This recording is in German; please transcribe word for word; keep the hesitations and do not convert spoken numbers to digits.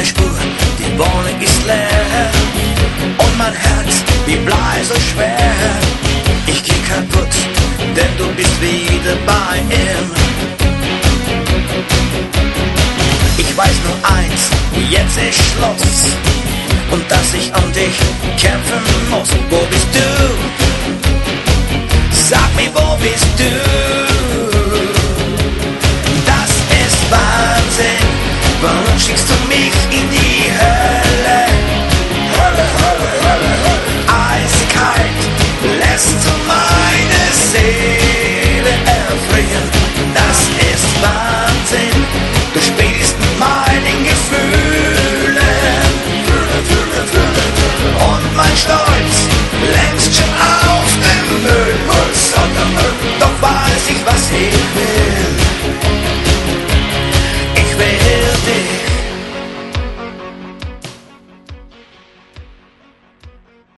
Spur, die Wohnung ist leer und mein Herz wie Blei so schwer. Ich geh kaputt, denn du bist wieder bei ihm. Ich weiß nur eins, jetzt ist Schluss und dass ich um dich kämpfen muss. Wo bist du?